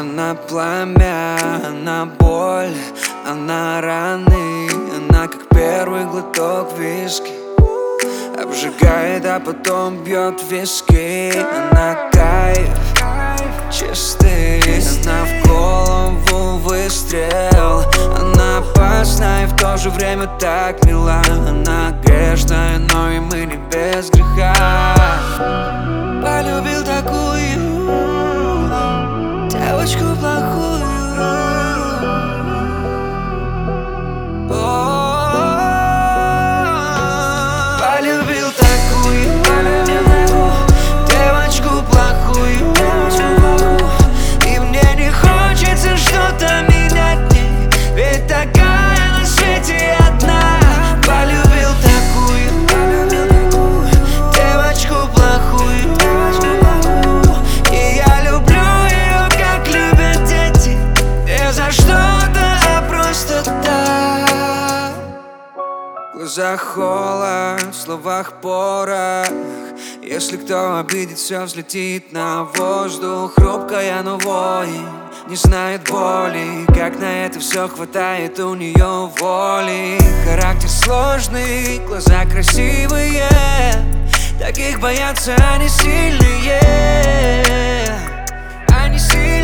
Она пламя, она боль, она раны. Она как первый глоток виски, обжигает, а потом бьет в виски. Она кайф чистый, она в голову выстрел. Она опасна и в то же время так мила. Она грешная, но и мы не без греха. Полюбил такую девочку плохую. Полюбил такую девочку плохую. И мне не хочется что-то менять, ведь такая на свете одна. Полюбил такую девочку плохую. И я люблю ее, как любят дети, не за что-то, а просто так. В глазах холод, в словах порох. Если кто обидит, все взлетит на воздух. Хрупкая, но воин, не знает боли. Как на это все хватает у нее воли. Характер сложный, глаза красивые. Таких боятся, они сильные. Они сильные.